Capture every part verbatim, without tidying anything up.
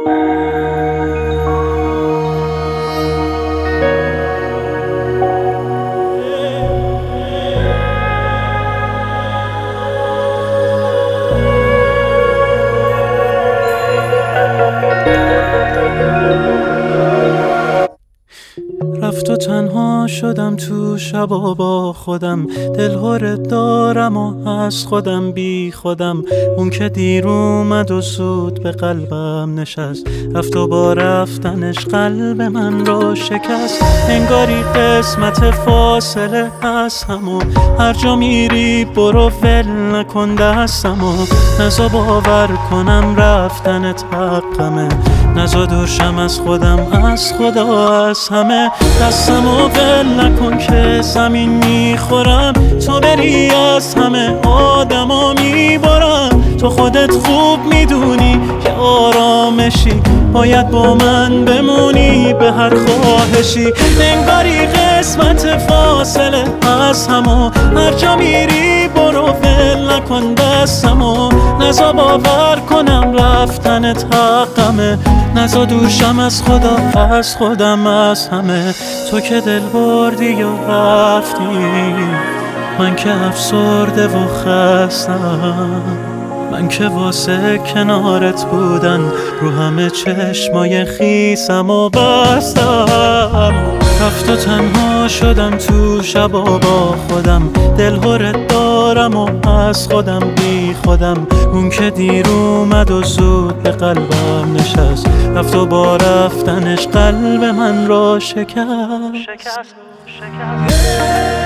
رفت و تنها شدم تو شبا با خودم، دلهوره دارم و از خودم بی خودم. اون که دیر اومد و سود به قلبم نشست، رفت و با رفتنش قلب من رو شکست. انگاری قسمت فاصله از همو، هر جا میری برو ول نکن دستمو. نزا باور کنم رفتنت حقمه، نزا دوشم از خودم، از خدا، از همه. دستمو ول نکن که زمین میخورم، تو بری از همه آدما میبارم. تو خودت خوب میدونی که آرامشی، باید با من بمونی به هر خواهشی. انگاری قسمت فاصله از همو، هر جا میری برو ول نکن دستمو. نزا باور کنم رفتنت حقمه، نزا دوشم از خدا، از خودم، از همه. تو که دل بردی و رفتی، من که افسرده و خستم. من که واسه کنارت بودن رو همه چشمای خیسم و بستم. رفت و تنها شدم تو شبا با خودم، دلهوره دارم و از خودم بی خودم. اون که دیر اومد و زود به قلبم نشست، رفت و با رفتنش قلب من را شکست. شکست شکست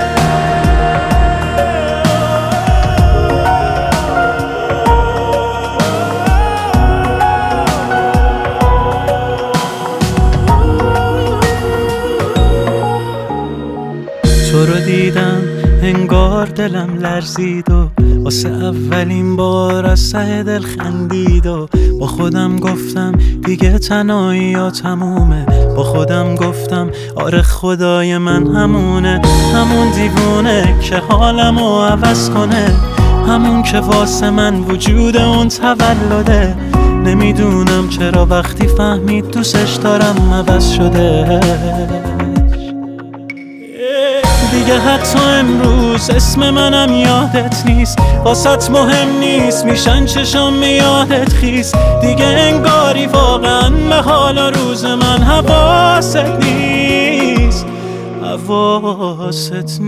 تو رو دیدم انگار دلم لرزید و واسه اولین بار از ته دل خندید. و با خودم گفتم دیگه تنهایی ها تمومه، با خودم گفتم آره خدای من همونه. همون دیوونه که حالمو عوض کنه، همون که واسه من وجود اون تولده. نمیدونم چرا وقتی فهمید دوستش دارم عوض شده. دیگه حتی امروز اسم منم یادت نیست، واسط مهم نیست میشن چشام یادت خیس. دیگه انگاری واقعا به حال روز من حواست نیست، حواست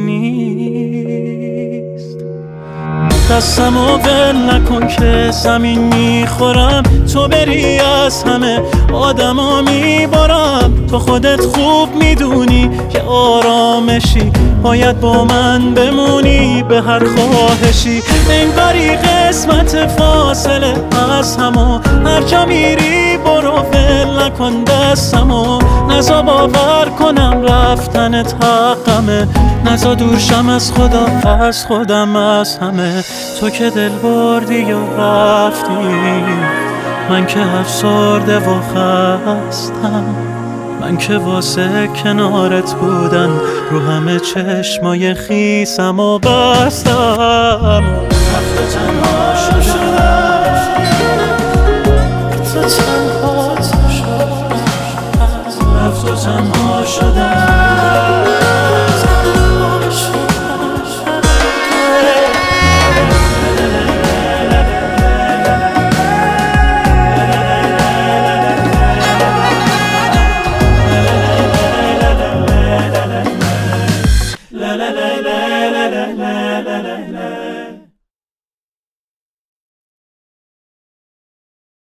نیست. دستمو ول نکن که زمین میخورم، تو بری از همه آدما میبارم. تو خودت خوب میدونی که آرامشی، باید با من بمونی به هر خواهشی. انگاری قسمت فاصله از همو، هر جا میری برو ول نکن دستمو. نزا باور کنم رفتنت حقمه، نزا دورشم از خدا، از خودم، از همه. تو که دل بردی و رفتی، من که افسرده و خستم. من که واسه کنارت بودن رو همه چشمای خیسم و بستم. رفت و تنها شدم، تو تنها شدم، رفت و تنها شدم. La la la la